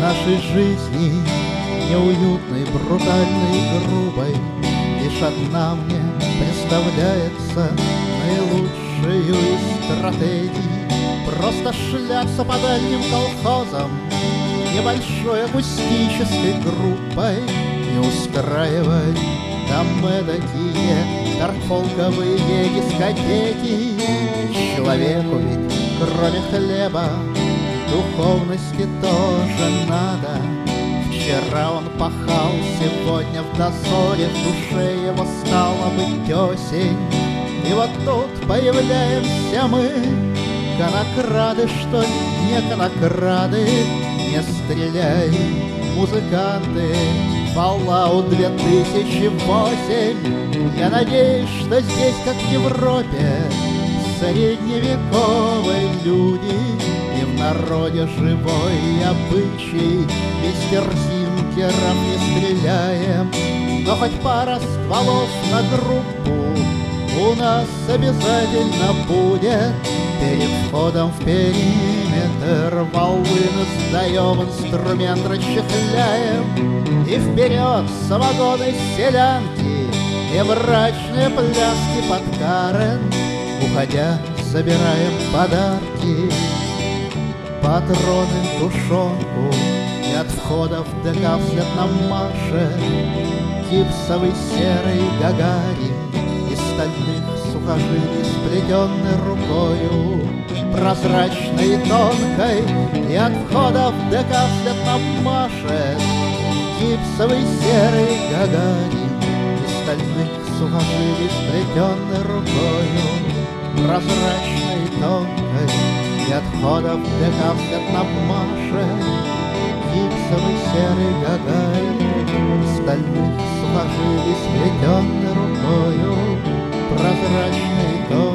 нашей жизни, неуютной, брутальной, грубой, лишь одна мне представляется наилучшей из стратегий. Просто шляться по дальним колхозам небольшой акустической группой и устраивать там эдакие торфолковые дискотеки. Человеку ведь кроме хлеба духовности тоже надо. Вчера он пахал, сегодня в дозоре, в душе его стало быть осень. И вот тут появляемся мы, конокрады, что ли, не конокрады, не стреляй, музыканты. Fallout 2008. Я надеюсь, что здесь, как в Европе, средневековые люди, и в народе живой обычай, без терзинкеров не стреляем, но хоть пара стволов на группу у нас обязательно будет. Перед входом в периметр волны сдаем, инструмент расчехляем, и вперед самогоны селянки и мрачные пляски под Карен. Уходя, забираем подарки, патроны, тушенку, и от входа в ДК вслед нам машет гипсовый серый Гагарин из стальных сухожилий, сплетенной рукою, прозрачной и тонкой, и от входа в ДК вслед нам машет гипсовый серый Гагарин из стальных сухожилий, сплетенной рукою, прозрачной и тонкой, и от входа в ДК вслед нам машет гипсовый серый Гагарин из стальных сухожилий, сплетенной рукою, прозрачной и тонкой.